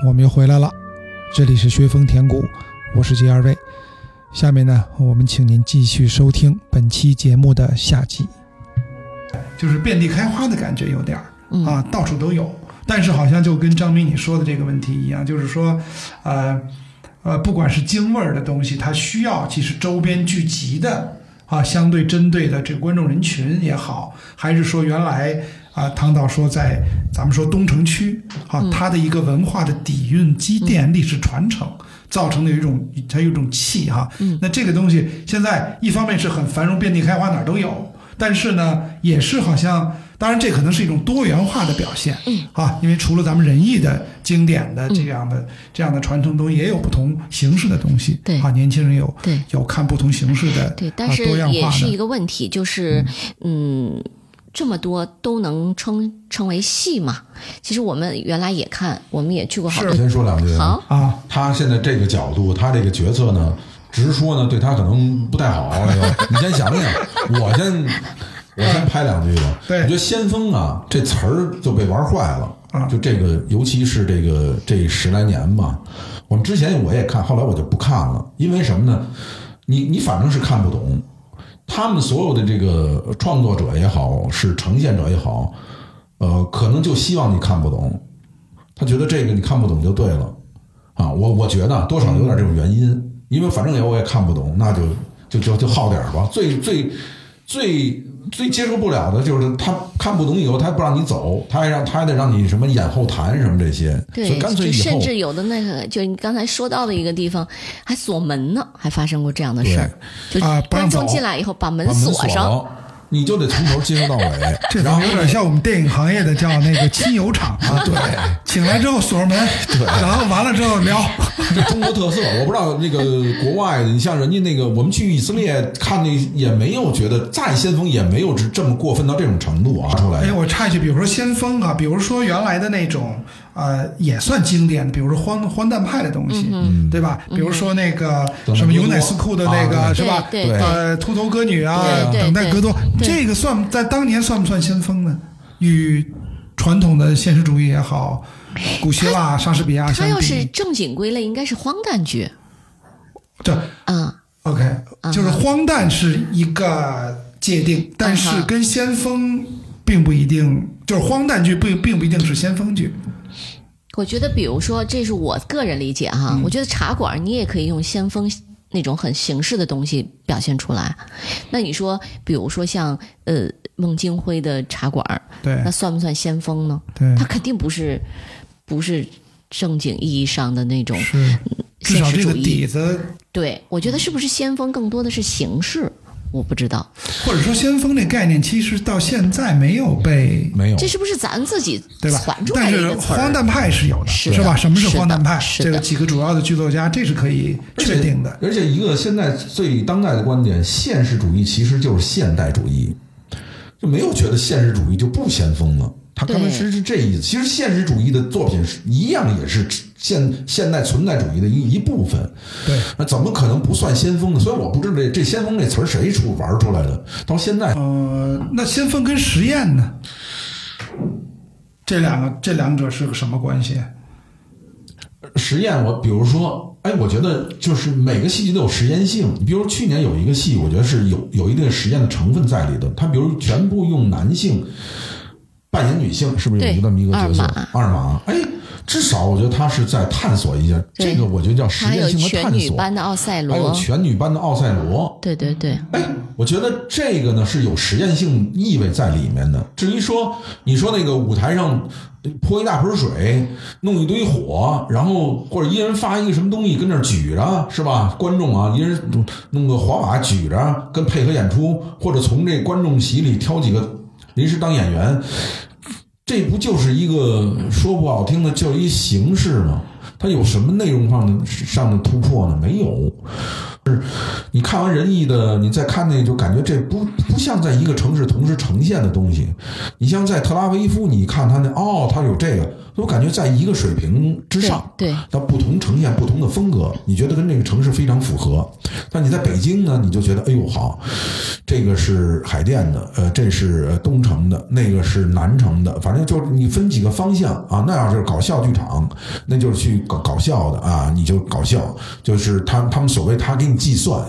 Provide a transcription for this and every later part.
我们又回来了，这里是学风填谷，我是杰二位。下面呢，我们请您继续收听本期节目的下集。就是遍地开花的感觉有点啊，到处都有，但是好像就跟张明你说的这个问题一样，就是说不管是京味儿的东西，它需要其实周边聚集的相对针对的这个观众人群也好，还是说原来唐导说在咱们说东城区它的一个文化的底蕴积淀、历史传承造成的它有一种气那这个东西现在一方面是很繁荣遍地开花哪儿都有，但是呢也是好像当然这可能是一种多元化的表现因为除了咱们仁义的经典的这样的传承中也有不同形式的东西，对年轻人有看不同形式的对，但是也是一个问题，就是这么多都能称为戏嘛？其实我们原来也看，我们也去过好多。 先说两句好啊，他现在这个角度，他这个决策呢，直说呢，对他可能不太好。你先想想，我先拍两句吧。 对， 我觉得先锋这词儿就被玩坏了就这个，尤其是这10来年吧。我们之前我也看，后来我就不看了，因为什么呢？你反正是看不懂。他们所有的这个创作者也好，是呈现者也好，可能就希望你看不懂，他觉得这个你看不懂就对了我觉得多少有点这种原因，因为反正我也看不懂，那就耗点吧。最接受不了的就是他看不懂以后，他不让你走，他还得让你什么演后谈什么这些， 对， 所以干脆以后甚至有的那个，就你刚才说到的一个地方还锁门呢，还发生过这样的事儿，就观众进来以后把门锁上。 你就得从头接受到尾， 这有点像我们电影行业的叫那个亲友场对， 请来之后锁上门，对，然后完了之后聊。 这中国特色，我不知道那个国外的，你像人家那个，我们去以色列看那也没有觉得再先锋也没有这么过分到这种程度出来。 我插一句，比如说先锋比如说原来的那种也算经典的，比如说荒诞派的东西，对吧？比如说那个什么尤乃斯库的那个是吧？ 对， 秃头歌女等待戈多，这个在当年算不算先锋呢？与传统的现实主义也好，古希腊、莎士比亚相比， 他要是正经归类，应该是荒诞剧。 对，OK，就是荒诞是一个界定，但是跟先锋并不一定，就是荒诞剧并不一定是先锋剧。 我觉得，比如说，这是我个人理解我觉得茶馆你也可以用先锋那种很形式的东西表现出来。那你说，比如说像孟京辉的茶馆， 对， 那算不算先锋呢？ 对， 它肯定不是正经意义上的那种至少这个底子。 对，我觉得是不是先锋更多的是形式？我不知道， 或者说先锋这概念其实到现在没有， 这是不是咱自己传出来的一个词儿？但是荒诞派是有的，是吧？什么是荒诞派？这个几个主要的剧作家，这是可以确定的。 而且一个现在最当代的观点，现实主义其实就是现代主义，就没有觉得现实主义就不先锋了。他刚才是这意思。其实现实主义的作品一样也是现代存在主义的一部分。 对， 那怎么可能不算先锋呢？所以我不知道这先锋这词儿谁玩出来的？到现在， 那先锋跟实验呢？这两者是个什么关系？ 实验，比如说，我觉得就是每个戏剧都有实验性。比如去年有一个戏，我觉得是有一定实验的成分在里头。他比如全部用男性扮演女性，是不是有这么一个角色？二马，至少我觉得他是在探索一下这个，我觉得叫实验性的探索。 还有全女班的奥赛罗， 还有全女班的奥赛罗。 对对对。 我觉得这个呢是有实验性意味在里面的。至于说你说那个舞台上泼一大盆水，弄一堆火，然后或者一人发一个什么东西跟那儿举着，是吧？观众一人弄个滑把举着，跟配合演出，或者从这观众席里挑几个临时当演员，这不就是一个说不好听的叫一形式吗？它有什么内容上的突破呢？没有。你看完仁义的，你再看那个，就感觉这不像在一个城市同时呈现的东西。你像在特拉维夫，你看他他有这个， 我感觉在一个水平之上， 对， 它不同呈现不同的风格，你觉得跟这个城市非常符合。但你在北京呢，你就觉得哎呦好，这个是海淀的，这是东城的，那个是南城的，反正就是你分几个方向啊。那要是搞笑剧场，那就是去搞笑的啊，你就搞笑，就是他们所谓他给你计算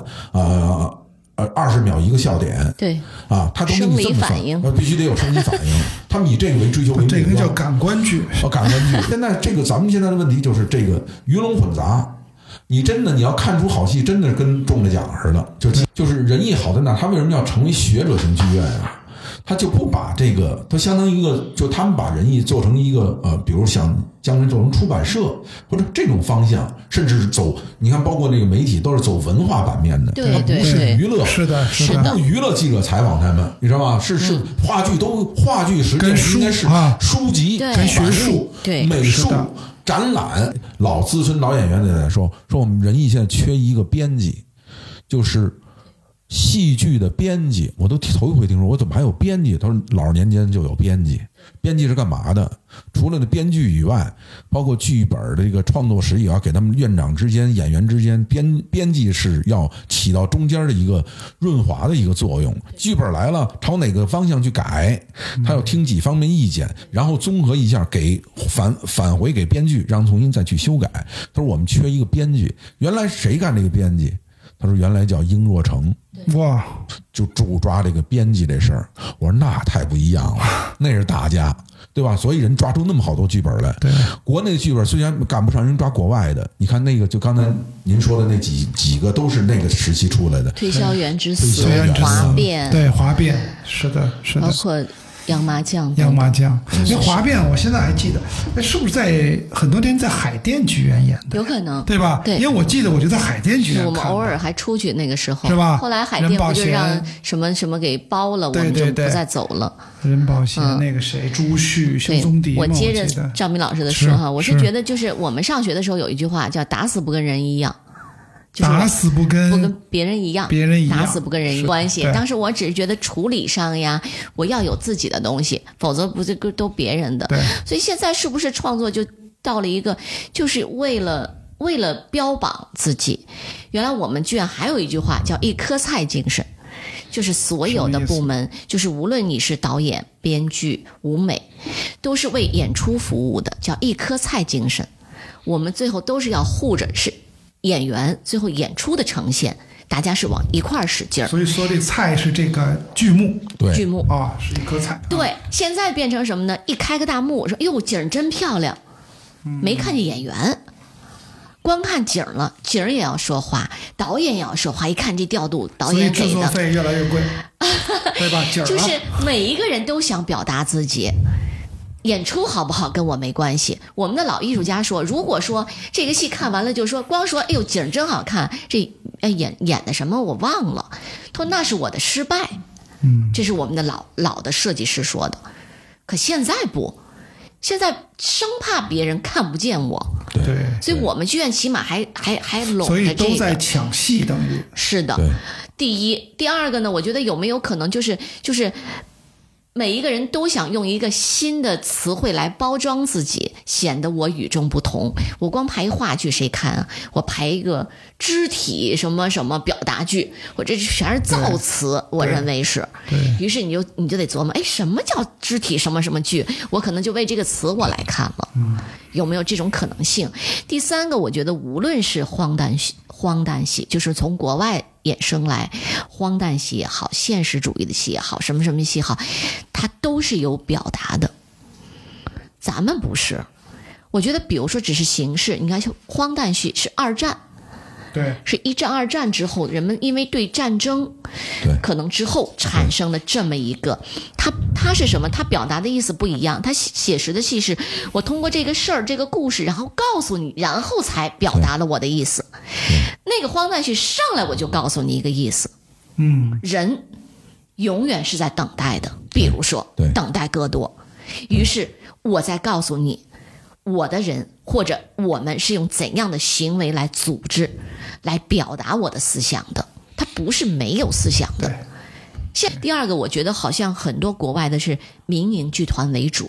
20秒一个笑点， 对啊，他都给你这么算，必须得有生理反应。他们以这个为追求为目标， 这个叫感官剧。 感官剧。现在咱们现在的问题就是这个鱼龙混杂。你真的你要看出好戏，真的跟中了奖似的。就是仁义好在哪？他为什么要成为学者型剧院啊？他就不把这个，他相当于一个，就他们把仁义做成一个比如像将来做成出版社或者这种方向，甚至是走，你看包括那个媒体都是走文化版面的， 对， 它不是娱乐， 是的， 不是娱乐记者采访他们，你知道吗？是话剧实际上应该是书籍、 跟学术、 美术。展览，老资深老演员在说我们仁义现在缺一个编辑，就是戏剧的编辑。我都头一回听说，我怎么还有编辑？他说老年间就有编辑，编辑是干嘛的？除了那编剧以外，包括剧本的这个创作时也要给他们院长之间、演员之间，编辑是要起到中间的一个润滑的一个作用。剧本来了，朝哪个方向去改，他要听几方面意见，然后综合一下给返回给编剧，让重新再去修改。他说我们缺一个编剧，原来谁干这个编辑？他说原来叫殷若成， 哇， 就主抓这个编辑这事儿。我说那太不一样了，那是大家，对吧？所以人抓出那么好多剧本来。 对， 国内的剧本虽然赶不上人抓国外的，你看那个就刚才您说的那几个都是那个时期出来的， 推销员之死、 哗变， 对，哗变，是的， 包括洋麻将， 因为哗变我现在还记得，是不是在很多年在海淀剧院演的？ 有可能， 对吧？ 对， 因为我记得我就在海淀剧院看， 我们偶尔还出去，那个时候是吧？ 后来海淀不就让什么给包了，我们就不再走了。 任宝贤那个谁，朱旭、肖宗迪， 我接着赵明老师的说哈，我是觉得就是我们上学的时候有一句话叫"打死不跟人一样"。 打死不跟别人一样，打死不跟人一关系。当时我只是觉得处理上呀，我要有自己的东西，否则不是都别人的。所以现在是不是创作就到了一个，就是为了标榜自己？原来我们剧院还有一句话叫"一颗菜精神"，就是所有的部门，就是无论你是导演、编剧、舞美，都是为演出服务的，叫"一颗菜精神"。我们最后都是要护着是。演员最后演出的呈现，大家是往一块儿使劲儿。 所以说这菜是这个剧目， 对， 剧目啊，是一颗菜。 对，现在变成什么呢？一开个大幕，说哟景真漂亮，没看见演员，光看景了，景也要说话，导演也要说话。一看这调度，导演给的， 所以制作费越来越贵，对吧？景就是每一个人都想表达自己。演出好不好跟我没关系。我们的老艺术家说，如果说这个戏看完了就说光说哎呦景真好看，这演的什么我忘了，他说那是我的失败。这是我们的老的设计师说的。可现在不，现在生怕别人看不见我。 对， 所以我们剧院起码还拢着这个， 所以都在抢戏，等于是的。第一，第二个呢，我觉得有没有可能就是每一个人都想用一个新的词汇来包装自己，显得我与众不同。我光排话剧谁看啊？我排一个肢体什么什么表达剧，我这全是造词，我认为是。于是你就得琢磨，哎，什么叫肢体什么什么剧？我可能就为这个词我来看了。有没有这种可能性？第三个，我觉得无论是荒诞戏，就是从国外衍生来，荒诞戏也好，现实主义的戏也好，什么什么戏也好，它都是有表达的。咱们不是，我觉得比如说只是形式，你看荒诞戏是二战， 对， 是一战二战之后，人们因为对战争，可能之后产生了这么一个，它是什么？它表达的意思不一样。它写实的戏是我通过这个事儿、这个故事，然后告诉你，然后才表达了我的意思。那个荒诞戏上来我就告诉你一个意思，人永远是在等待的，比如说等待戈多，于是我在告诉你，我的人或者我们是用怎样的行为来组织、来表达我的思想的，它不是没有思想的。第二个，我觉得好像很多国外的是民营剧团为主，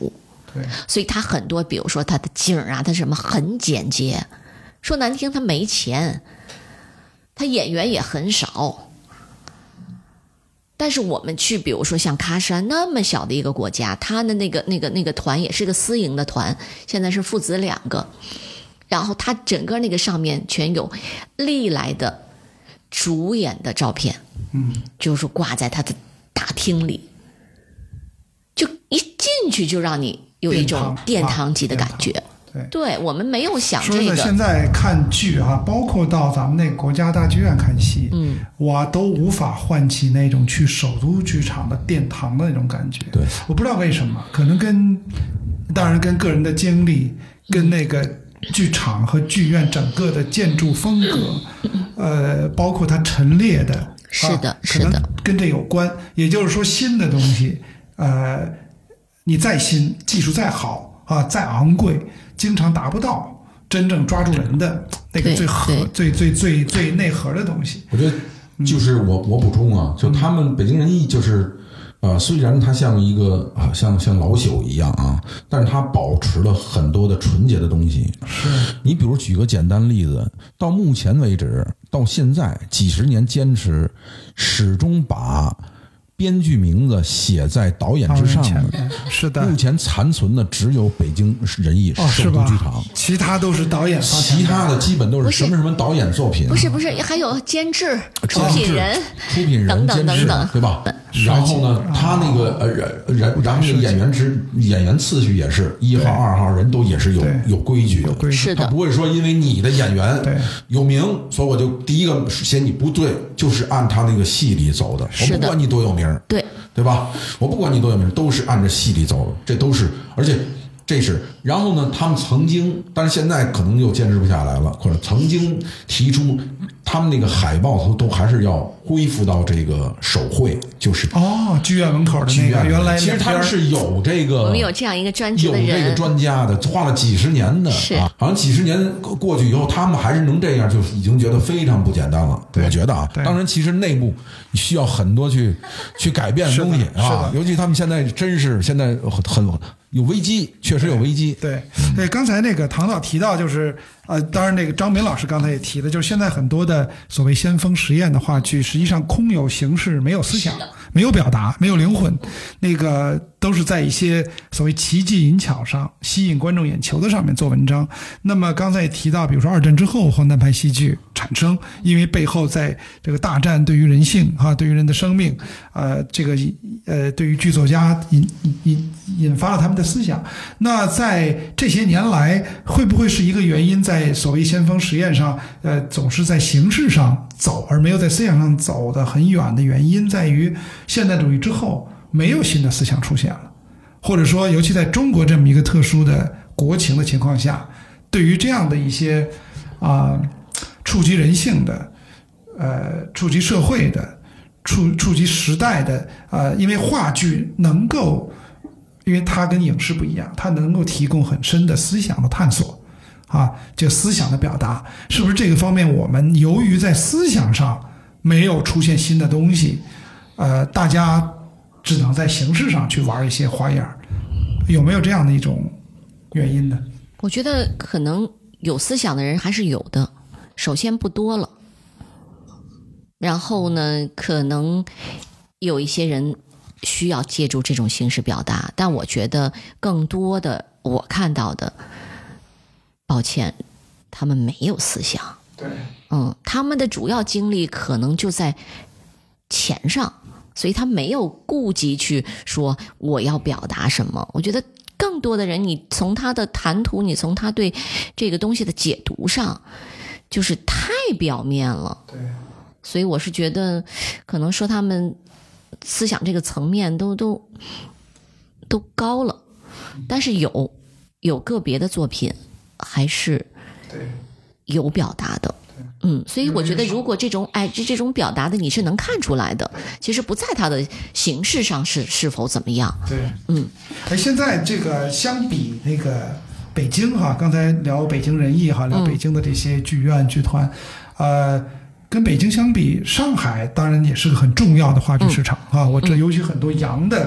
对， 所以他很多，比如说他的景啊，他什么很简洁，说难听他没钱，他演员也很少。但是我们去，比如说像喀山那么小的一个国家，他的那个团也是个私营的团，现在是父子2个，然后他整个那个上面全有历来的主演的照片，就是挂在他的大厅里，就一进去就让你有一种殿堂级的感觉。对，我们没有想这个。 说的现在看剧啊，包括到咱们那个国家大剧院看戏，我都无法唤起那种去首都剧场的殿堂的那种感觉。 对， 我不知道为什么，可能当然跟个人的经历，跟那个剧场和剧院整个的建筑风格，包括它陈列的， 是的， 可能跟这有关。也就是说，新的东西，你再新，技术再好啊，再昂贵。经常达不到真正抓住人的那个最内核的东西。 我觉得就是我补充啊，就他们北京人艺就是虽然它像一个像老朽一样啊，但是它保持了很多的纯洁的东西。 是你比如举个简单例子，到目前为止，到现在几十年坚持，始终把编剧名字写在导演之上的， 是的。 目前残存的只有北京人艺首都剧场， 其他都是导演， 其他的基本都是什么导演作品。 不是，还有监制、出品人等等等等， 对吧？然后呢，他那个然后那个演员次序也是1号、2号人都也是有规矩的， 是的， 他不会说因为你的演员有名，所以我就第一个嫌你不对，就是按他那个戏里走的，我不管你多有名，对吧？我不管你多有名，都是按着戏里走的，这都是，而且这是。然后呢，他们曾经，但是现在可能又坚持不下来了，或者曾经提出他们那个海报都还是要恢复到这个手绘，就是剧院门口的那个原来。 其实他们是有这个， 我们有这样一个专职的人， 有这个专家的，花了几十年的啊，好像几十年过去以后，他们还是能这样，就已经觉得非常不简单了。我觉得啊，当然其实内部需要很多去改变的东西啊，尤其他们现在真是现在很有危机，确实有危机。 对，刚才那个唐导提到就是当然那个张敏老师刚才也提了，就是现在很多的所谓先锋实验的话剧，实际上空有形式，没有思想，没有表达，没有灵魂，那个都是在一些所谓奇技淫巧上吸引观众眼球的上面做文章。那么刚才也提到，比如说2战之后荒诞派戏剧产生，因为背后在这个大战对于人性对于人的生命，这个对于剧作家引发了他们的思想。那在这些年来，会不会是一个原因，在所谓先锋实验上，总是在形式上走，而没有在思想上走得很远的原因，在于现代主义之后没有新的思想出现了，或者说，尤其在中国这么一个特殊的国情的情况下，对于这样的一些触及人性的、触及社会的、触及时代的，因为话剧能够。因为它跟影视不一样，它能够提供很深的思想的探索，这思想的表达，是不是这个方面我们由于在思想上没有出现新的东西，大家只能在形式上去玩一些花样，有没有这样的一种原因呢？ 我觉得可能有思想的人还是有的，首先不多了，然后呢，可能有一些人需要借助这种形式表达，但我觉得更多的我看到的，抱歉，他们没有思想。 对， 他们的主要精力可能就在钱上，所以他没有顾及去说我要表达什么。我觉得更多的人，你从他的谈吐，你从他对这个东西的解读上，就是太表面了。 对， 所以我是觉得，可能说他们思想这个层面都高了，但是有个别的作品还是有表达的，所以我觉得如果这种这种表达的你是能看出来的，其实不在它的形式上是否怎么样。 对，现在这个相比那个北京刚才聊北京人艺聊北京的这些剧院剧团，跟北京相比，上海当然也是个很重要的话剧市场我这尤其很多洋的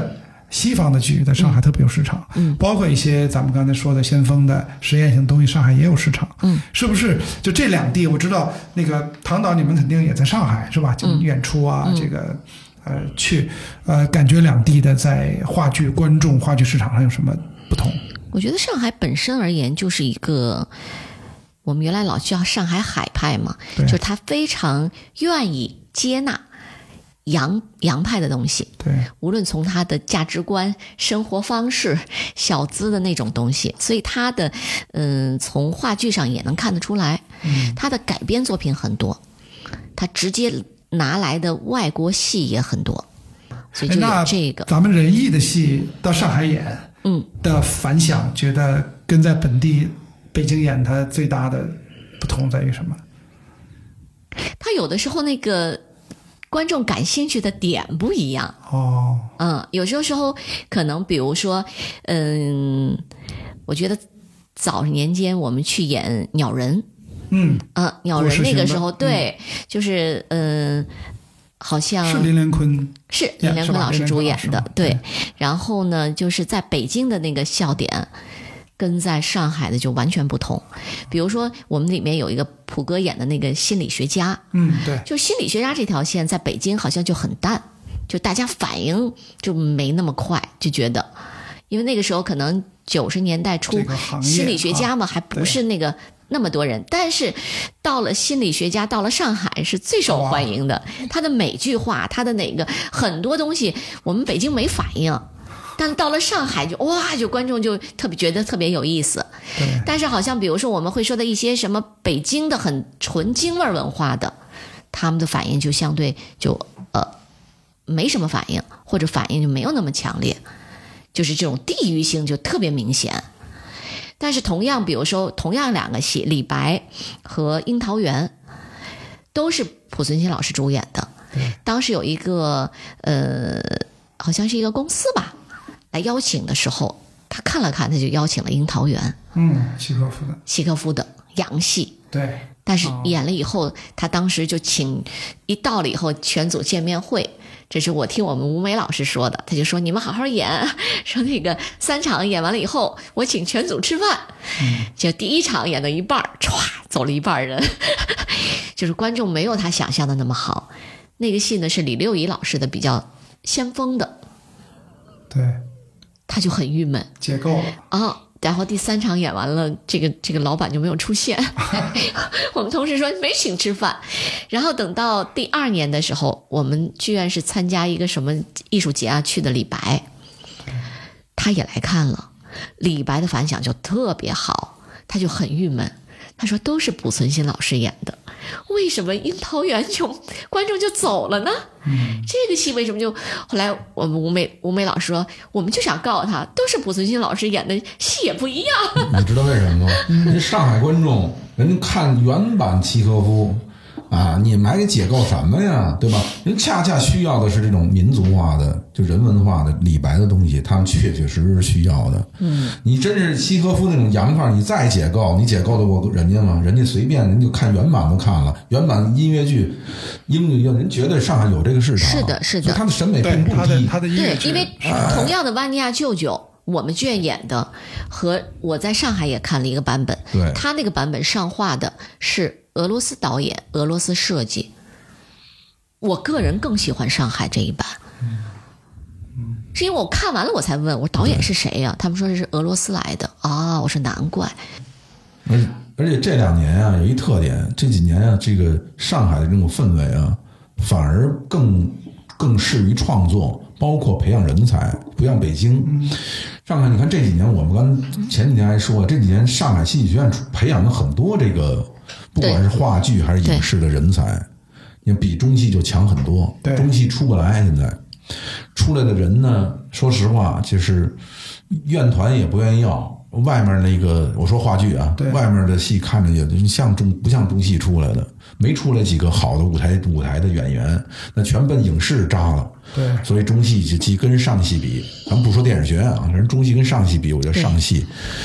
西方的剧在上海特别有市场，包括一些咱们刚才说的先锋的实验性东西，上海也有市场，是不是？就这两地，我知道那个唐导你们肯定也在上海是吧？就演出啊，这个感觉两地的在话剧观众、话剧市场上有什么不同？ 我觉得上海本身而言就是一个，我们原来老叫上海海派嘛，就是他非常愿意接纳洋派的东西， 对， 无论从他的价值观、生活方式、小资的那种东西，所以他的从话剧上也能看得出来，他的改编作品很多，他直接拿来的外国戏也很多，所以就有这个。 咱们人艺的戏到上海演，的反响，觉得跟在本地北京演它最大的不同在于什么？ 他有的时候那个观众感兴趣的点不一样有时候可能比如说我觉得早年间我们去演鸟人鸟人那个时候对就是好像是林连坤老师主演的对，然后呢就是在北京的那个笑点跟在上海的就完全不同，比如说我们里面有一个普哥演的那个心理学家， 对， 就心理学家这条线在北京好像就很淡，就大家反应就没那么快，就觉得，因为那个时候可能90年代初，心理学家嘛还不是那个那么多人，但是到了心理学家到了上海是最受欢迎的，他的每句话，他的哪个很多东西我们北京没反应。但到了上海就哇，就观众就特别觉得特别有意思。但是好像比如说我们会说的一些什么北京的很纯京味文化的，他们的反应就相对就没什么反应，或者反应就没有那么强烈，就是这种地域性就特别明显。但是同样比如说同样两个戏，李白和樱桃园都是濮存昕老师主演的，当时有一个好像是一个公司吧来邀请的时候，他看了看，他就邀请了樱桃园，契诃夫的洋戏， 对。 但是演了以后，他当时就请一到了以后全组见面会，这是我听我们吴梅老师说的，他就说你们好好演，说那个3场演完了以后，我请全组吃饭，就第1场演到一半，歘走了一半人，就是观众没有他想象的那么好。那个戏呢是李六乙老师的比较先锋的， 对。 他就很郁闷， 解构了然后第3场演完了，这个老板就没有出现。我们同事说没请吃饭，然后等到第2年的时候，我们剧院是参加一个什么艺术节啊，去的李白，他也来看了，李白的反响就特别好，他就很郁闷，他说都是濮存昕老师演的，为什么樱桃园观众就走了呢？这个戏为什么就后来我们吴梅老师说，我们就想告诉他，都是濮存昕老师演的戏也不一样。 你知道为什么吗？人上海观众人看原版契诃夫你们还给解构什么呀，对吧？人恰恰需要的是这种民族化的，就人文化的李白的东西，他们确确实实需要的。你真是契诃夫那种洋范，你再解构，你解构得过人家吗？人家随便人就看原版都看了，原版音乐剧、英语人觉得上海有这个市场， 是的， 他的审美并不低。 他的音乐对，因为同样的《万尼亚舅舅》。我们剧院演的和我在上海也看了一个版本， 对， 他那个版本上画的是俄罗斯导演、俄罗斯设计。我个人更喜欢上海这一版，是因为我看完了我才问我导演是谁呀？他们说这是俄罗斯来的我说难怪。 而且这2年有一特点，这几年这个上海的这种氛围反而更适于创作，包括培养人才，不像北京。上海你看这几年，我们前几年还说，这几年上海戏剧学院培养了很多这个不管是话剧还是影视的人才，你比中戏就强很多。中戏出不来，现在出来的人呢，说实话就是院团也不愿意要。外面那个我说话剧外面的戏看着也不像中戏出来的，没出来几个好的舞台的演员，那全奔影视扎了。 对， 所以中戏就跟上戏比，咱们不说电影学院人中戏跟上戏比，我觉得上戏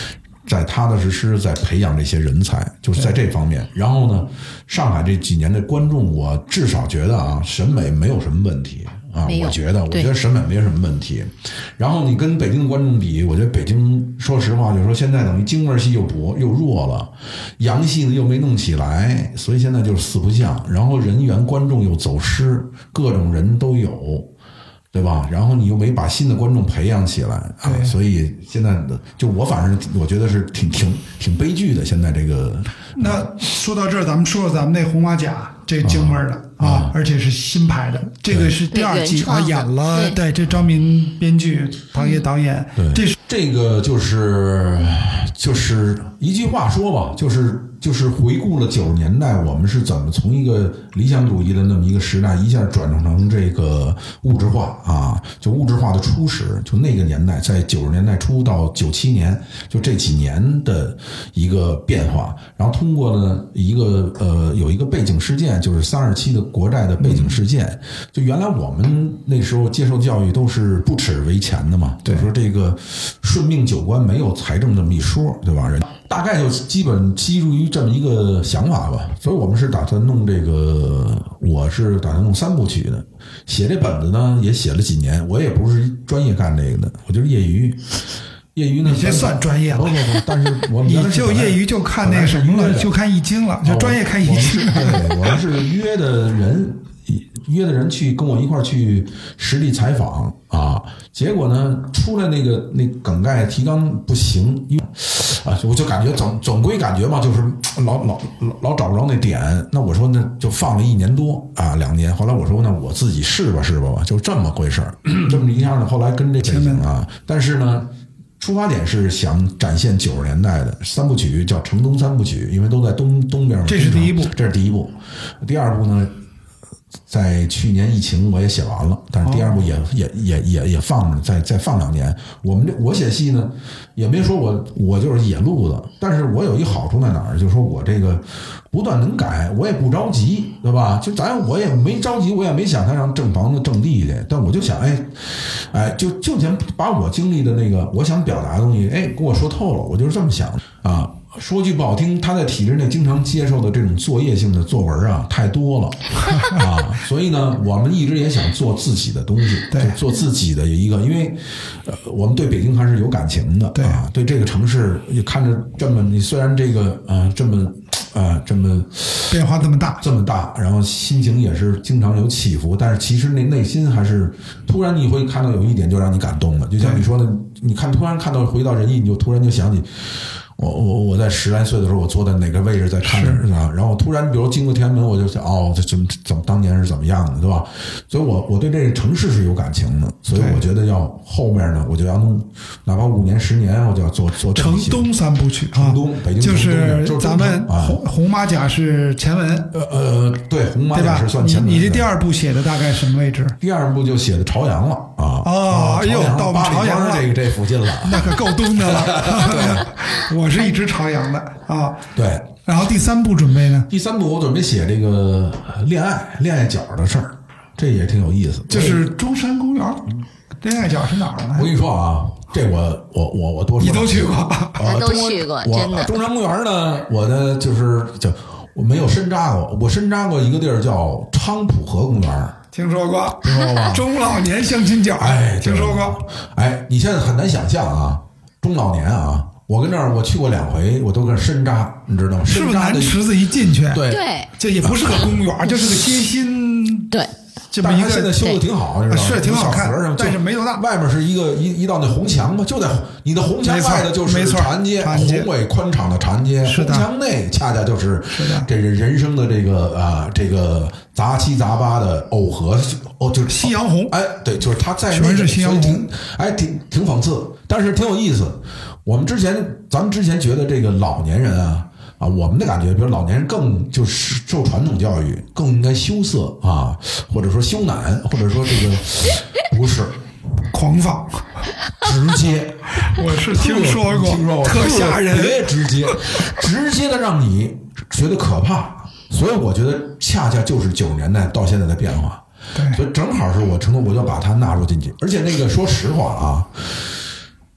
在踏踏实实在培养这些人才，就是在这方面。然后呢，上海这几年的观众，我至少觉得啊，审美没有什么问题啊，我觉得审美没什么问题。然后你跟北京的观众比，我觉得北京说实话，就是说现在等于京味戏又弱了，洋戏呢又没弄起来，所以现在就是四不像。然后人员观众又走失，各种人都有。对吧？然后你又没把新的观众培养起来啊，所以现在就反正我觉得是挺悲剧的。现在这个， 那说到这儿，咱们说说咱们那红马甲这京味的啊，而且是新拍的，这个是第二季啊，演了，对，这张明编剧，唐烨导演， 这个就是一句话说吧，就是回顾了90年代，我们是怎么从一个理想主义的那么一个时代，一下转成这个物质化啊，就物质化的初始，就那个年代，在90年代初到97年，就这几年的一个变化。然后通过呢有一个背景事件，就是327的国债的背景事件。就原来我们那时候接受教育都是不耻为前的嘛，就是说这个顺命9官没有财政这么一说，对吧？人大概就基本基于这么一个想法吧，所以我们是打算弄这个，我是打算弄3部曲的。写这本子呢也写了几年，我也不是专业干这个的，我就是业余呢。 你这算专业了， 不，但是我们你就业余就看那什么了，就看易经了，就专业看易经。 对，我们是约的人去跟我一块儿去实地采访啊，结果呢出来那梗概提纲不行，因为啊我就感觉总归感觉嘛，就是老找不着那点。那我说那就放了1年多啊2年，后来我说那我自己试吧，就这么回事儿。这么一下呢，后来跟这背景啊，但是呢。出发点是想展现90年代的3部曲，叫城东3部曲，因为都在东边。 这是第一部。 第二部呢，在去年疫情我也写完了，但是第二部也放着，再放2年。我写戏呢，也没说我就是野路子，但是我有一好处在哪儿，就是说我这个不断能改，我也不着急，对吧？就我也没着急，我也没想他让正房子正地去，但我就想，就想把我经历的那个我想表达的东西，给我说透了，我就是这么想啊。说句不好听，他在体制内经常接受的这种作业性的作文啊太多了啊，所以呢，我们一直也想做自己的东西，就做自己的一个，因为我们对北京还是有感情的，对这个城市也看着这么，你虽然这个这么变化这么大， 然后心情也是经常有起伏，但是其实内心还是突然你会看到有一点就让你感动了，就像你说的，你突然看到回到人艺，你就突然就想起。我在10来岁的时候，我坐在哪个位置在看着啊？然后突然，比如经过天安门，我就想，这怎么当年是怎么样的，对吧？所以我对这个城市是有感情的，所以我觉得要后面呢，我就要弄，哪怕5年10年，我就要做城东3部曲啊。 城东，北京就是咱们红马甲是前文， 对，红马甲是算前文。 你这第2部写的大概什么位置？ 第2部就写的朝阳了啊。 哎呦，到朝阳了， 这附近了， 那可够东的了。我是一直朝阳的啊。 对。 然后第3部准备呢？ 第3部我准备写这个恋爱角的事儿，这也挺有意思。 就是中山公园，恋爱角是哪儿呢？ 我跟你说啊，这我多说。 你都去过？ 我都去过，真的。 中山公园呢，我呢就我没有深扎过，我深扎过一个地儿叫昌普河公园。 听说过吧？ 中老年相亲角，听说过。 你现在很难想象啊，中老年啊，我跟这儿我去过2回，我都跟深扎，你知道吗？ 是不是南池子一进去？ 对， 这也不是个公园，就是个街心。 对。 但是他现在修的挺好，你知道吗？ 是挺好看，但是没多大。 外面是一道那红墙嘛，就在你的红墙外的就是长安街，宏伟宽敞的长安街。红墙内恰恰就是这人生的这个杂七杂八的耦合，就是夕阳红。 对，就是他在全是夕阳红， 挺讽刺，但是挺有意思。咱们之前觉得这个老年人啊，我们的感觉，比如老年人更就是受传统教育，更应该羞涩啊，或者说羞赧，或者说这个不是狂放， 直接。 我是听说过，特吓人， 特别直接的让你觉得可怕。所以我觉得恰恰就是90年代到现在的变化，所以正好是我承诺我就把它纳入进去。而且那个说实话啊。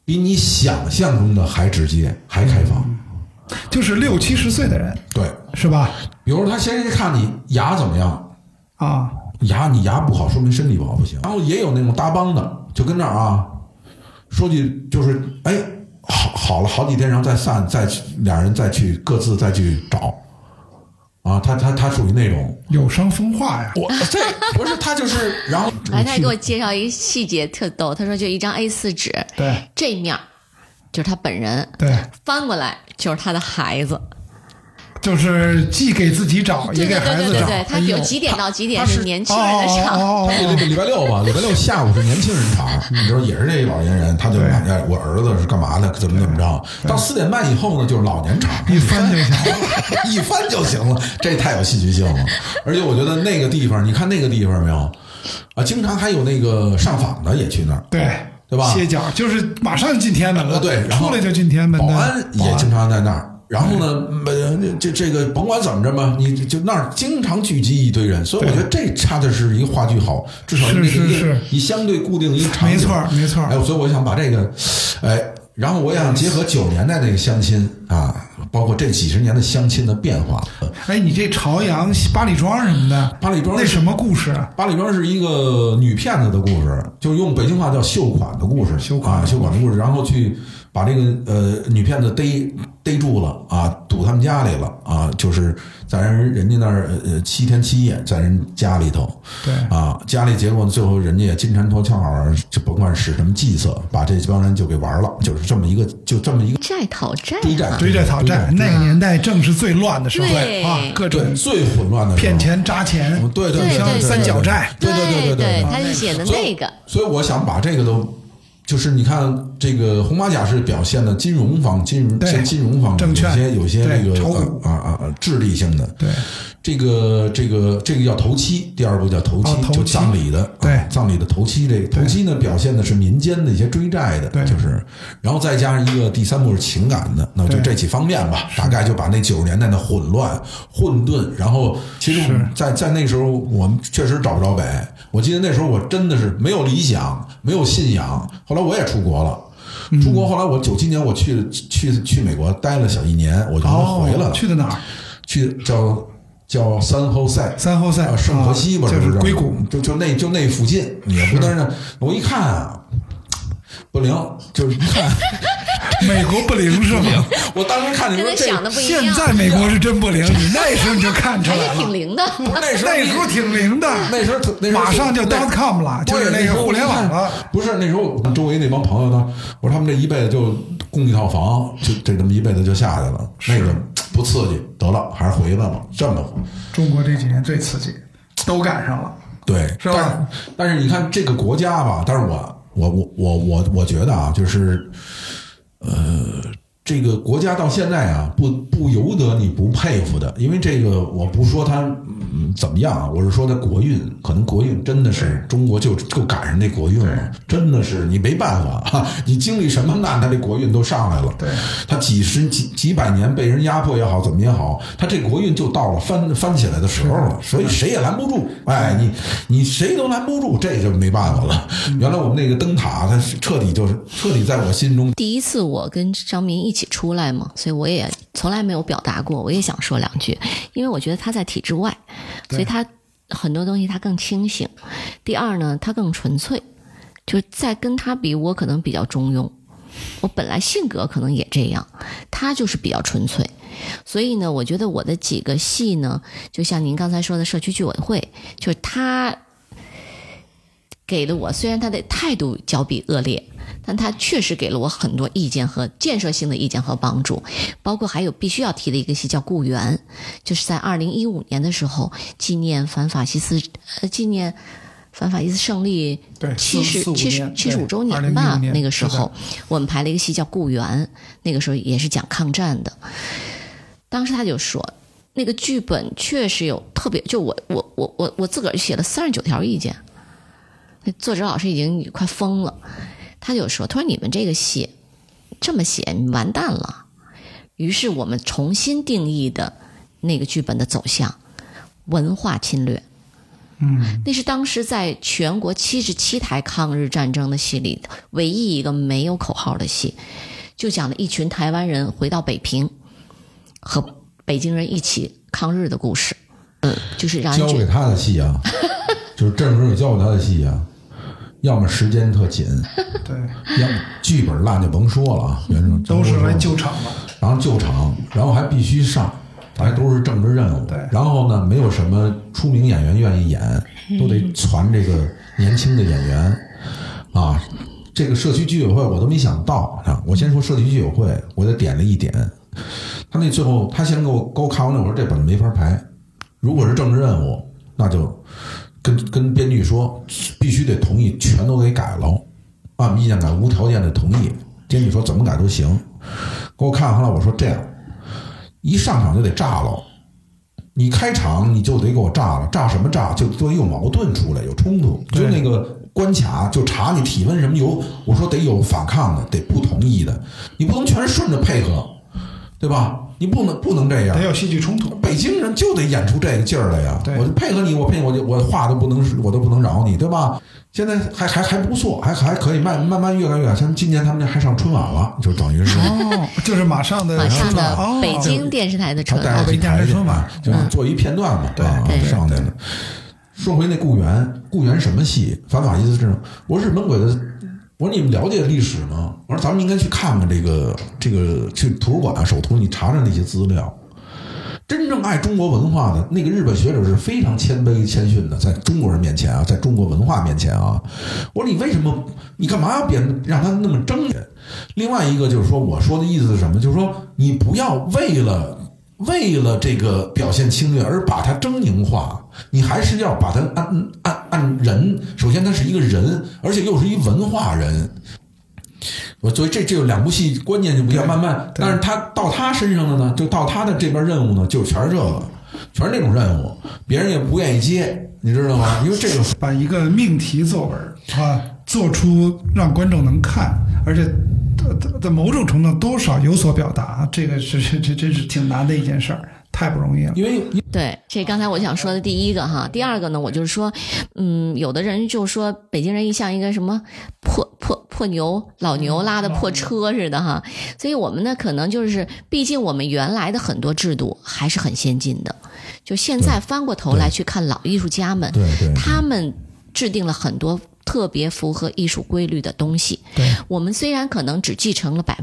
比你想象中的还直接，还开放。 就是60、70岁的人， 对， 是吧？ 比如他先看你牙怎么样啊， 你牙不好，说明身体不好不行。然后也有那种搭帮的，就跟那儿啊，说句就是哎，好了好几天，然后再俩人再去各自再去找。啊，他属于那种有伤风化呀。 我这不是他就是，然后他还给我介绍一个细节特逗，他说就一张 A4 纸， 对， 这面就是他本人， 对， 翻过来就是他的孩子， 就是既给自己找，也给孩子找。 对，他比如几点到几点是年轻人的场， 礼拜六吧，礼拜六下午是年轻人场，你知道也是这老年人，他就我儿子是干嘛的，怎么着，到4点半以后呢就是老年场， 一翻就行了， 一翻就行了，这太有戏剧性了。而且我觉得那个地方，你看那个地方没有啊？经常还有那个上访的也去那儿，对吧？ 歇脚就是马上进天安门了， 对，然后出来就进天安门。 保安也经常在那儿。然后呢，这个甭管怎么着吧，你就那儿经常聚集一堆人，所以我觉得这差的是一个话剧好，至少你相对固定一个场景， 没错。 哎，所以我想把这个，哎，然后我也想结合90年代那个相亲啊，包括这几十年的相亲的变化。 哎，你这朝阳八里庄什么的， 八里庄那什么故事啊？ 八里庄是一个女骗子的故事，就用北京话叫秀款的故事，秀款的故事，然后去把这个女骗子逮住了啊，堵他们家里了啊，就是在人家那儿7天7夜在人家里头， 对啊，家里结果最后人家也金蝉脱壳，就甭管使什么计策，把这帮人就给玩了，就是这么一个债讨债， 追债讨债，那个年代正是最乱的时候啊，各种最混乱的时候， 骗钱扎钱， 对三角债， 对，他是写的那个， 所以我想把这个都。就是你看这个红马甲是表现的金融方证券有些这个智力性的， 对， 这个叫头七，第二部叫头七，就葬礼的， 对， 葬礼的头七，这头七呢表现的是民间的一些追债的，就是，然后再加上一个第3部是情感的，那就这几方面吧，大概就把那90年代的混乱、混沌，然后其实在那时候我们确实找不着北，我记得那时候我真的是没有理想，没有信仰。后来我也出国了，后来我97年我去美国待了小1年，我就回来了。 去的哪儿？ 去叫三后塞圣荷西吧， 就是硅谷， 就那附近，也不能让我一看啊，不灵，就是一看。 美国不灵是吗？ 我当时看你说这想的不一样， 现在美国是真不灵，你那时候你就看出来了， 挺灵的。 那时候挺灵的， 那时候马上就 .com 了，就是那个互联网了。 不是那时候周围那帮朋友呢，我说他们这一辈子就供一套房，就这么一辈子就下去了，那个不刺激，得了还是回来了。这么中国这几年最刺激，都赶上了， 对， 是吧？ 但是你看这个国家吧，但是我觉得啊，就是。这个国家到现在啊，不由得你不佩服的，因为这个我不说它怎么样啊，我是说它国运，可能国运真的是中国就赶上这国运了，真的是你没办法哈，你经历什么难，它这国运都上来了。 对， 它几百年被人压迫也好，怎么也好，它这国运就到了翻起来的时候了，所以谁也拦不住。哎，你谁都拦不住，这就没办法了。原来我们那个灯塔，它彻底在我心中。 第一次我跟张明一起出来嘛，所以我也从来没有表达过，我也想说2句，因为我觉得他在体制外，所以他很多东西他更清醒。第二呢，他更纯粹，就是在跟他比，我可能比较中庸，我本来性格可能也这样，他就是比较纯粹。所以呢，我觉得我的几个戏呢，就像您刚才说的社区居委会，就是他给了我，虽然他的态度较比恶劣，但他确实给了我很多意见和建设性的意见和帮助，包括还有必须要提的一个戏叫《故园》，就是在2015年的时候纪念反法西斯胜利75周年吧，那个时候我们排了一个戏叫《故园》，那个时候也是讲抗战的。当时他就说，那个剧本确实有特别，就我自个儿写了39条意见，那作者老师已经快疯了。他就说，他说你们这个戏这么写你完蛋了。于是我们重新定义的那个剧本的走向，文化侵略。 那是当时在全国77台抗日战争的戏里唯一一个没有口号的戏，就讲了一群台湾人回到北平和北京人一起抗日的故事。就是让人交给他的戏啊，就是郑州交给他的戏啊，要么时间特紧， 对， 要么剧本烂就甭说了啊，原声都是来救场的， 然后救场，然后还必须上，还都是政治任务。 对， 然后呢，没有什么出名演员愿意演，都得传这个年轻的演员啊。这个社区居委会我都没想到啊，我先说社区居委会，我得点了一点，他那最后他先给我看完了，我说这本子没法排。如果是政治任务，那就跟编剧说，必须得同意，全都得改了，按意见改，无条件的同意。编剧说怎么改都行。给我看完了，我说这样，一上场就得炸了，你开场你就得给我炸了，炸什么炸？就得有矛盾出来，有冲突。就那个关卡，就查你体温什么有，我说得有反抗的，得不同意的，你不能全顺着配合，对吧？你不能这样， 得有戏剧冲突。 北京人就得演出这个劲儿来呀！ 我就配合你，我话都不能，我都不能饶你，对吧？现在还不错，还可以慢慢越来越好。像今年他们还上春晚了，就等于是就是马上的北京电视台的春晚， 北京电视台春晚就做一片段嘛，对，上来了。说回那雇员什么戏？反法西斯这种，我是日本鬼子。我说你们了解历史吗？我说咱们应该去看看这个去图书馆首图，你查查那些资料。真正爱中国文化的那个日本学者是非常谦卑谦逊的，在中国人面前啊，在中国文化面前啊，我说你为什么你干嘛要让他那么争气？另外一个就是说，我说的意思是什么？就是说你不要为了这个表现侵略而把它狰狞化，你还是要把它按人，首先他是一个人，而且又是一文化人。所以这有两部戏关键就不一样，慢慢，但是他到他身上的呢，就到他的这边任务呢，就全是这个，全是那种任务，别人也不愿意接，你知道吗？因为这个把一个命题作文啊，做出让观众能看，而且在某种程度多少有所表达，这个这真是挺难的一件事儿，太不容易了。 因为对，这刚才我想说的第一个哈，第二个呢，我就是说，有的人就说北京人像一个什么破牛老牛拉的破车似的哈，所以我们呢可能就是，毕竟我们原来的很多制度还是很先进的，就现在翻过头来去看老艺术家们， 对， 他们制定了很多特别符合艺术规律的东西。 对， 我们虽然可能只继承了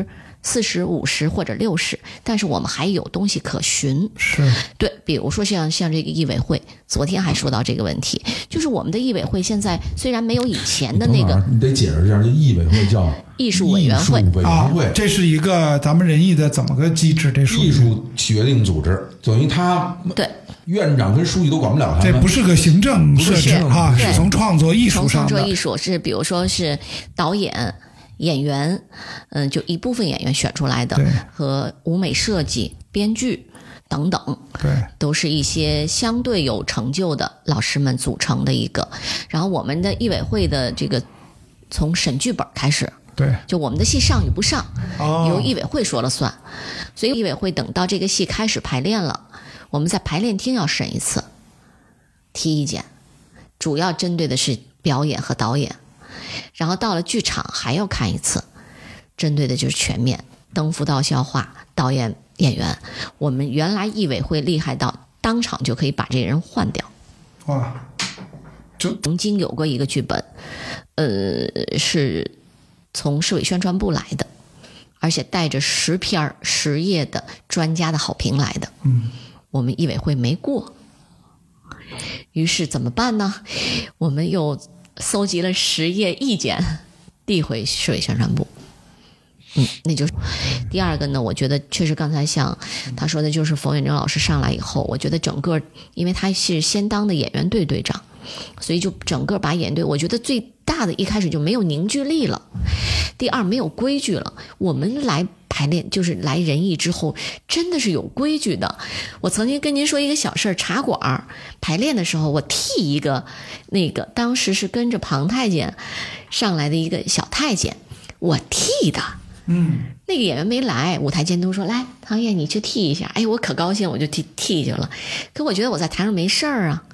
40%、50%或者60%，但是我们还有东西可循。 是对，比如说像这个艺委会，昨天还说到这个问题，就是我们的艺委会现在虽然没有以前的那个， 你得解释一下，这艺委会叫艺术委员会啊，这是一个咱们人艺的怎么个机制？这属于艺术决定组织，等于他对。 院长跟书记都管不了他们， 这不是个行政设置啊， 是从创作艺术上的。 从创作艺术是，比如说是导演、演员，就一部分演员选出来的，和舞美设计、编剧等等， 对， 都是一些相对有成就的老师们组成的一个。然后我们的艺委会的这个从审剧本开始。 对， 就我们的戏上与不上，由艺委会说了算。所以艺委会等到这个戏开始排练了，我们在排练厅要审一次，提意见，主要针对的是表演和导演。然后到了剧场还要看一次，针对的就是全面登幅到校话，导演、演员。我们原来艺委会厉害到当场就可以把这人换掉。 哇， 曾经有过一个剧本，是从市委宣传部来的，而且带着10篇10页的专家的好评来的。我们艺委会没过，于是怎么办呢？我们又搜集了10页意见，递回市委宣传部。那就是第二个呢。我觉得确实刚才像他说的，就是冯远征老师上来以后，我觉得整个，因为他是先当的演员队队长，所以就整个把演员队，我觉得最大的一开始就没有凝聚力了，第二没有规矩了。我们来排练，就是来人艺之后真的是有规矩的。我曾经跟您说一个小事，茶馆排练的时候，我替一个那个当时是跟着庞太监上来的一个小太监，我替的。那个演员没来，舞台监督说来唐燕你去替一下，哎，我可高兴，我就替去了。可我觉得我在台上没事儿啊，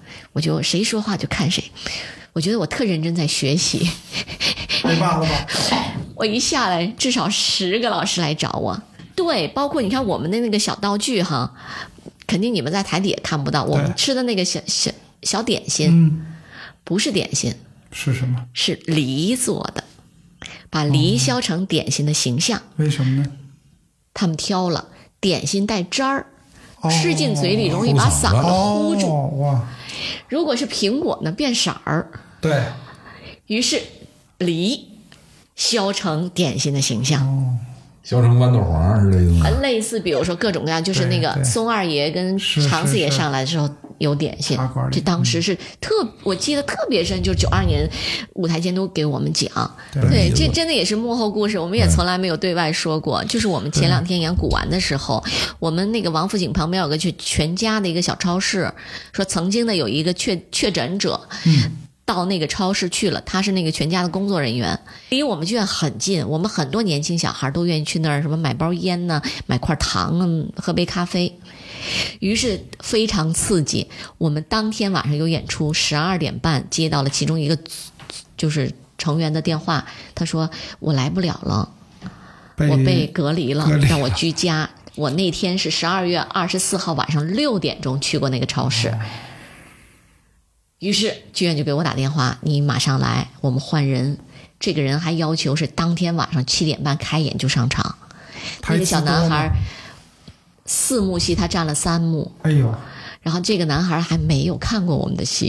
我就谁说话就看谁。我觉得我特认真在学习， 被骂了吧？ 我一下来至少10个老师来找我。对，包括你看我们的那个小道具哈，肯定你们在台底也看不到。我们吃的那个小点心，不是点心， 是什么？ 是梨做的，把梨削成点心的形象。 为什么呢？ 他们挑了点心带汁儿，吃进嘴里容易把嗓子糊住。 哇！ 如果是苹果呢，变色儿。 对。 于是梨削成点心的形象。 削成豌豆黄是这意思吗？ 类似，比如说各种各样，就是那个松二爷跟常四爷上来的时候有点心，这当时是我记得特别深，就是92年舞台监督给我们讲，对，这真的也是幕后故事，我们也从来没有对外说过。就是我们前2天演古玩的时候，我们那个王府井旁边有个全家的一个小超市，说曾经的有一个确诊者。到那个超市去了，他是那个全家的工作人员，离我们剧院很近，我们很多年轻小孩都愿意去那儿，什么买包烟呢，买块糖啊，喝杯咖啡，于是非常刺激。我们当天晚上有演出，12点半接到了其中一个就是成员的电话，他说我来不了了，我被隔离了，让我居家。我那天是12月24号晚上6点钟去过那个超市。于是剧院就给我打电话，你马上来，我们换人。这个人还要求是当天晚上7点半开演就上场。那个小男孩4幕戏他占了3幕， 哎呦！ 然后这个男孩还没有看过我们的戏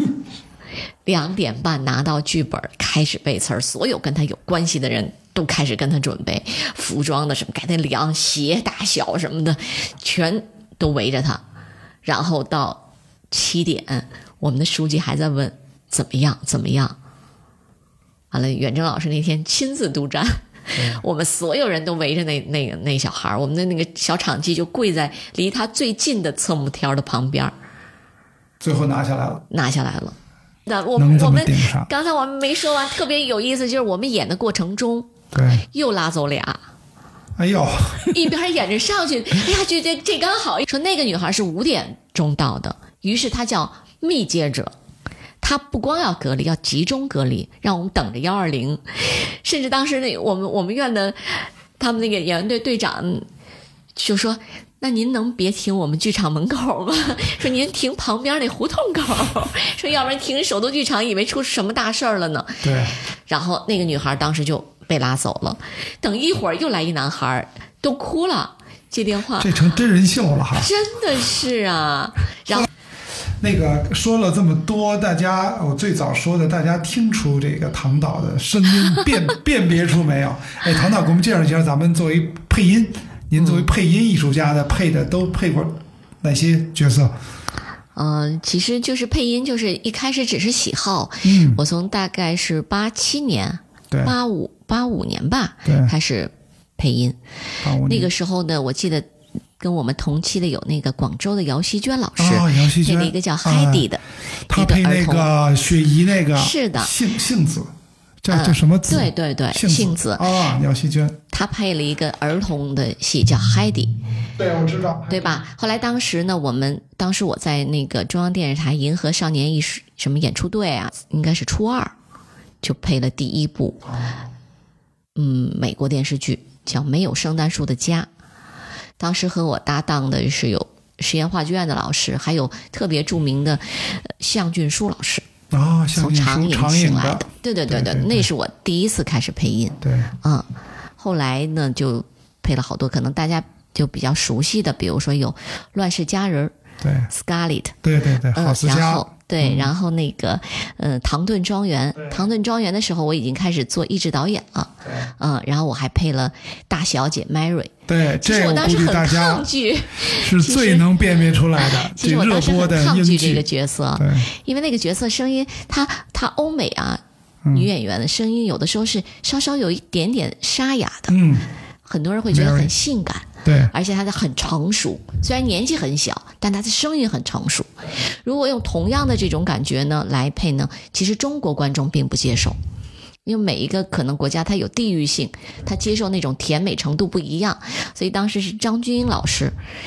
，2点半拿到剧本开始背词儿，所有跟他有关系的人都开始跟他准备服装的什么给他量鞋大小什么的，全都围着他。然后到7点。我们的书记还在问怎么样，完了远征老师那天亲自督战，我们所有人都围着那小孩，我们的那个小场记就跪在离他最近的侧幕条的旁边， 最后拿下来了。 那我们刚才我们没说完，特别有意思，就是我们演的过程中， 对， 又拉走俩。 哎呦， 一边演着上去，哎呀，这刚好说那个女孩是5点钟到的，于是她叫密接者，他不光要隔离，要集中隔离，让我们等着120。甚至当时我们院的他们那个演员队队长就说：“那您能别停我们剧场门口吗？说您停旁边那胡同口，说要不然停首都剧场，以为出什么大事儿了呢。” 对。然后那个女孩当时就被拉走了。等一会儿又来一男孩，都哭了，接电话。 这成真人秀了哈！ 真的是啊，然后。 那个说了这么多，我最早说的，大家听出这个唐导的声音辨别出没有？哎，唐导给我们介绍一下，咱们作为配音，您作为配音艺术家的，都配过哪些角色？ 其实就是配音，就是一开始只是喜好。我从大概是87年，对，85年吧，开始配音。那个时候呢，我记得。跟我们同期的有那个广州的姚希娟老师， 姚希娟配了一个叫海底的， 他配那个雪姨那个是的杏子，叫什么子？ 对，杏子啊，姚希娟， 他配了一个儿童的戏叫海底， 对，我知道， 对吧？后来当时呢，当时我在那个中央电视台银河少年艺术什么演出队啊，应该是初2，就配了第1部，美国电视剧叫《没有圣诞树的家》。当时和我搭档的是有实验话剧院的老师，还有特别著名的向俊书老师从长影请来的。对，那是我第一次开始配音。 对， 后来呢就配了好多可能大家就比较熟悉的，比如说有《乱世佳人》， 对 ，Scarlett， 对，郝思嘉。 然后那个唐顿庄园的时候，我已经开始做译制导演了，然后我还配了大小姐 Mary。 对， 其实我当时很抗拒， 是最能辨别出来的。 其实我当时很抗拒这个角色，因为那个角色声音，他欧美啊女演员的声音有的时候是稍稍有一点点沙哑的，很多人会觉得很性感。 对， 而且他很成熟，虽然年纪很小，但他的声音很成熟。如果用同样的这种感觉呢来配呢，其实中国观众并不接受，因为每一个可能国家它有地域性，它接受那种甜美程度不一样。所以当时是张钧甯老师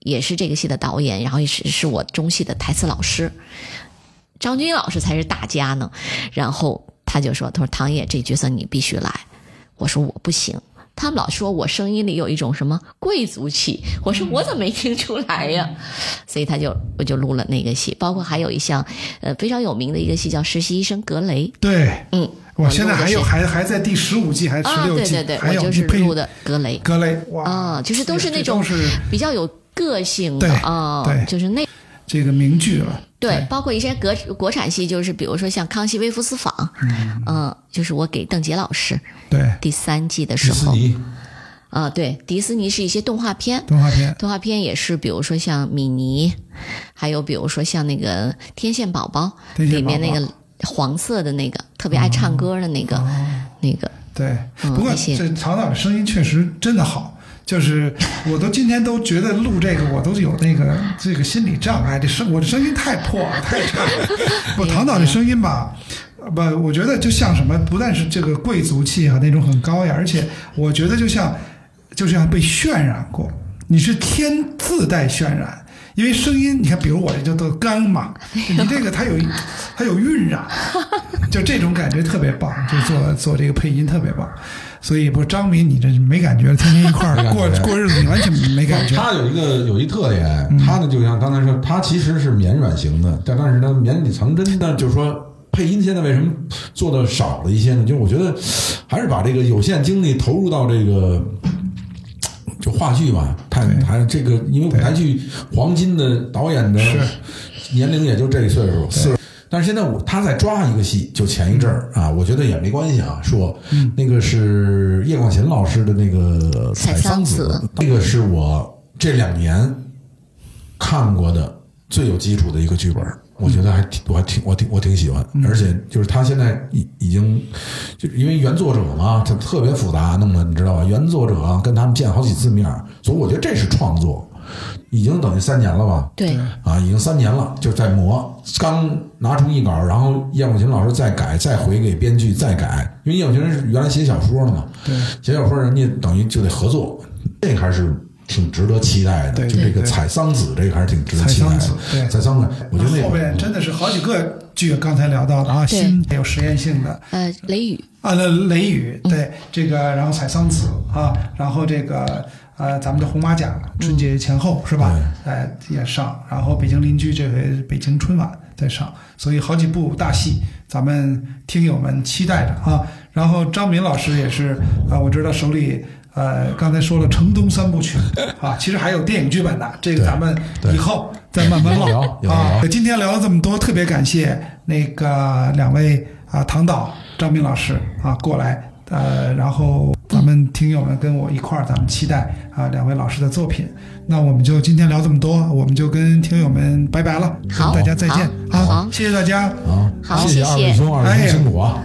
也是这个戏的导演，然后也是我中戏的台词老师。张军老师才是大家呢，然后他就说：“他说唐爷这角色你必须来。”我说我不行。他们老说我声音里有一种什么贵族气，我说我怎么没听出来呀？所以我就录了那个戏，包括还有一项非常有名的一个戏叫《实习医生格雷》。 对，我现在还在第15季还是16季？ 对，我就是录的格雷。 格雷，哇， 就是都是那种比较有个性的对， 就是那这个名剧了。 对，包括一些国产戏，就是比如说像《康熙微服私访》，就是我给邓婕老师对第3季的时候，对，迪士尼是一些动画片也是，比如说像米妮，还有比如说像那个天线宝宝里面那个黄色的那个特别爱唱歌的那个， 对，不过这唐导的声音确实真的好。就是我今天都觉得录这个我都有这个心理障碍，我的声音太破了，太差了。不，唐导的声音吧，我觉得就像什么，不但是这个贵族气那种很高雅，而且我觉得就像被渲染过，你是天自带渲染。因为声音，你看，比如我这就都干嘛，你这个它有晕染，就这种感觉特别棒，就做这个配音特别棒。所以不，张敏你这没感觉，天天一块儿过日子，你完全没感觉。 他有一特点，他呢就像刚才说，他其实是绵软型的，但是呢绵里藏针的，就是说配音现在为什么做的少了一些呢？就我觉得还是把这个有限精力投入到这个。就话剧吧，还这个，因为舞台剧黄金的导演的年龄也就这个岁数，但是现在他在抓一个戏，就前一阵儿啊，我觉得也没关系啊，说那个是叶广蒨老师的那个《采桑子》，那个是我这2年看过的最有基础的一个剧本。我觉得我挺喜欢，而且就是他现在已经就因为原作者嘛，他特别复杂，弄得你知道吧？原作者跟他们见好几次面，所以我觉得这是创作，已经等于3年了吧？ 对， 已经3年了，就在磨，刚拿出一稿，然后叶广蒨老师再改，再回给编剧再改，因为叶广蒨是原来写小说的嘛， 对， 写小说人家等于就得合作，这还是。挺值得期待的， 对， 就这个采桑子，这个还是挺值得期待的。 对， 采桑子，我觉得后边真的是好几个剧，刚才聊到的啊，新有实验性的， 雷雨雷雨，对，这个，然后采桑子啊，然后这个咱们的红马甲春节前后是吧？也上，然后北京邻居这回北京春晚再上，所以好几部大戏，咱们听友们期待着啊。然后张敏老师也是我知道手里。刚才说了城东3部曲啊，其实还有电影剧本的，这个咱们以后再慢慢唠啊。今天聊了这么多，特别感谢那个2位唐导、张敏老师过来，然后咱们听友们跟我一块儿，咱们期待2位老师的作品。那我们就今天聊这么多，我们就跟听友们拜拜了，跟大家再见啊！谢谢大家， 好，谢谢2位兄辛苦啊。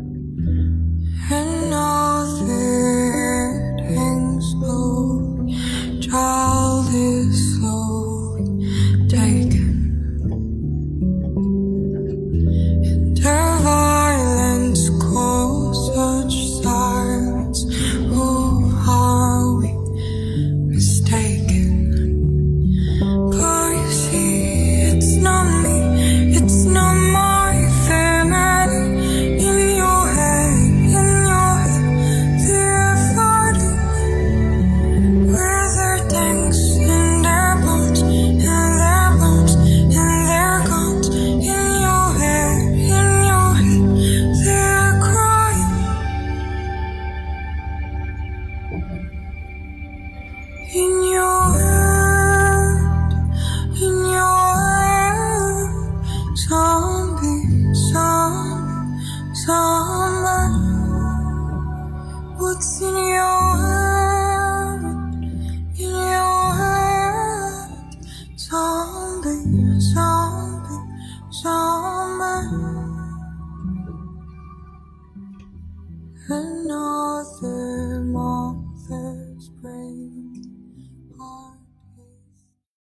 Child is slowly taken, and her violence caused such silence. Who are we mistaken? But you see, it's not me, it's not my family. In your head, they're fighting. Tanks in their bones, and their bones, and their guns. In your head, they're crying. In your head, zombie, zombie. What's in your head? In your head, zombie, zombie, zombie. Another